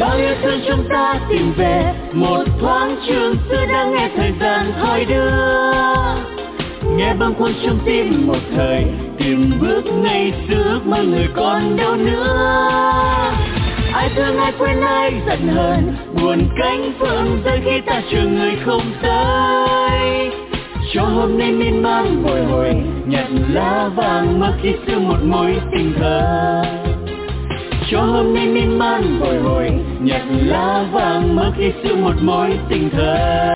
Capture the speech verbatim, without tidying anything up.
bao yêu thương chúng ta tìm về một thoáng trường xưa đã nghe thời gian thoi đưa. Nghe bâng khuâng trong tim một thời tìm bước ngày xưa ước mơ người còn đâu nữa. Ai thương ai quên ai giận hờn buồn cánh phượng rơi khi ta chờ người không tới. Cho hôm nay miên man bồi hồi nhặt lá vàng mơ khi xưa một mối tình thơ. Cho hôm nay miên man bồi hồi nhặt lá vàng mơ khi xưa một mối tình thơ.